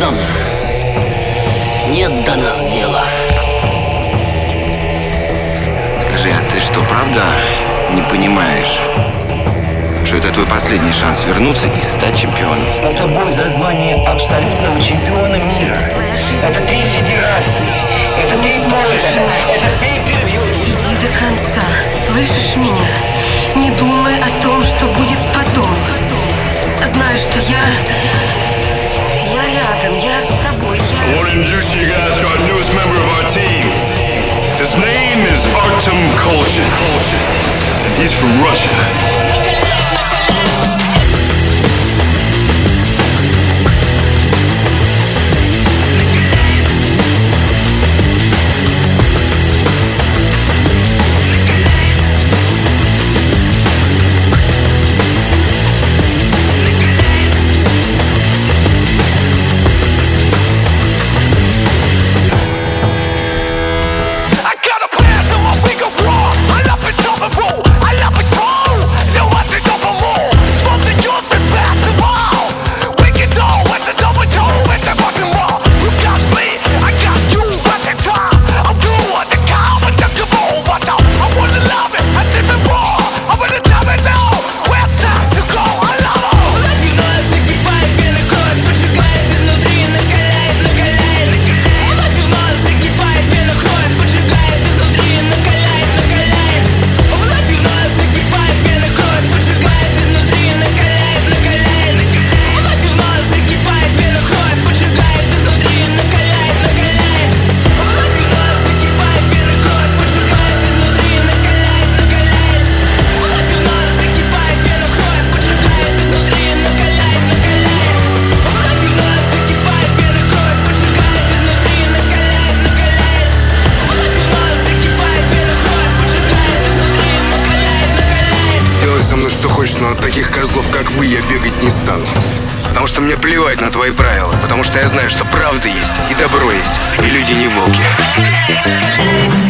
нам нет до нас дела. Скажи, а ты что, правда не понимаешь, что это твой последний шанс вернуться и стать чемпионом? Это бой за звание абсолютного чемпиона мира. Это 3 федерации, это 3 пояса, это pay-per-view. Иди до конца, слышишь меня? Не думай о том, что будет потом. Знай, что я рядом, я с тобой, I want to introduce you guys to our newest member of our team. His name is Artem Kolchin. And he's from Russia. Со мной что хочешь, но от таких козлов, как вы, я бегать не стану. Потому что мне плевать на твои правила. Потому что я знаю, что правда есть, и добро есть, и люди не волки.